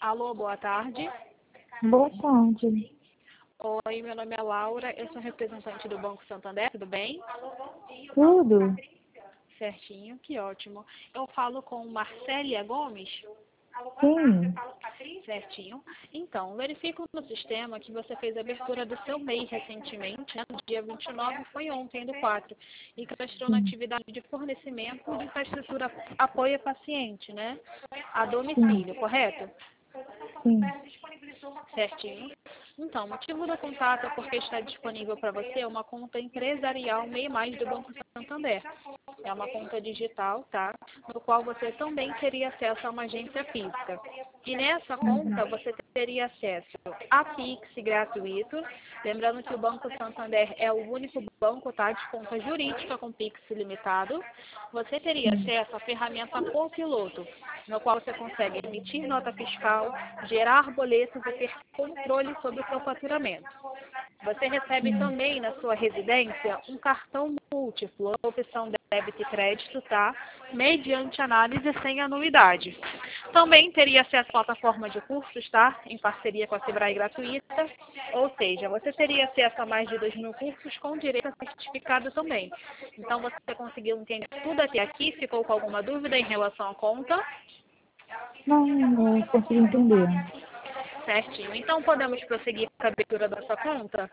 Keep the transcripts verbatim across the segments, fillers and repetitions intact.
Alô, boa tarde. Boa tarde. Oi, meu nome é Laura, eu sou representante do Banco Santander, tudo bem? Tudo? Certinho, que ótimo. Eu falo com Marcélia Gomes? Sim. Certinho. Então, verifico no sistema que você fez a abertura do seu M E I recentemente, né, no dia vinte e nove, foi ontem, do quatro, e cadastrou na Sim. atividade de fornecimento de infraestrutura apoio a paciente, né, a Sim. domicílio, correto? Sim. Certinho. Então, o motivo do contato é porque está disponível para você uma conta empresarial MEI Mais do Banco Santander. É uma conta digital, tá? No qual você também teria acesso a uma agência física. E nessa conta Uhum. você teria acesso a Pix gratuito. Lembrando que o Banco Santander é o único banco, tá, de conta jurídica com Pix ilimitado. Você teria Sim. acesso à ferramenta Copiloto, no qual você consegue emitir nota fiscal, gerar boletos e ter controle sobre o seu faturamento. Você recebe Sim. também na sua residência um cartão múltiplo, a opção débito e crédito, tá? Mediante análise sem anuidade. Também teria acesso à plataforma de cursos, tá? Em parceria com a Sebrae gratuita. Ou seja, você teria acesso a mais de dois mil cursos com direito a certificado também. Então, você conseguiu entender tudo até aqui? Ficou com alguma dúvida em relação à conta? Não, eu consegui entender. Certinho. Então, podemos prosseguir com a abertura da sua conta?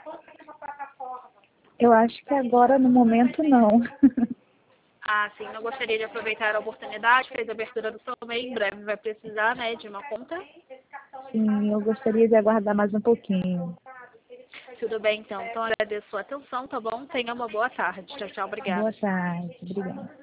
Eu acho que agora, no momento, não. Ah, sim. Não gostaria de aproveitar a oportunidade, fez a abertura do seu M E I, em breve vai precisar, né, de uma conta. Sim, eu gostaria de aguardar mais um pouquinho. Tudo bem, então. Então, agradeço a sua atenção, tá bom? Tenha uma boa tarde. Tchau, tchau. Obrigada. Boa tarde. Obrigada.